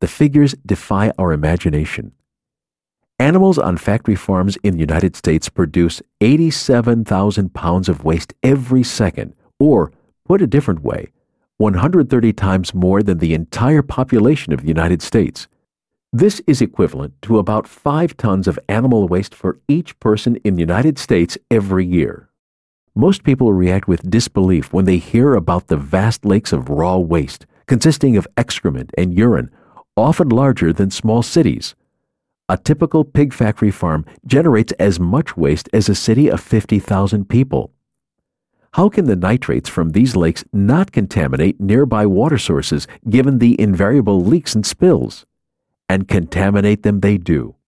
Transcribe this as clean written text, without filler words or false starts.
The figures defy our imagination. Animals on factory farms in the United States produce 87,000 pounds of waste every second, or, put a different way, 130 times more than the entire population of the United States. This is equivalent to about 5 tons of animal waste for each person in the United States every year. Most people react with disbelief when they hear about the vast lakes of raw waste, consisting of excrement and urine, often larger than small cities. A typical pig factory farm generates as much waste as a city of 50,000 people. How can the nitrates from these lakes not contaminate nearby water sources given the invariable leaks and spills? And contaminate them they do.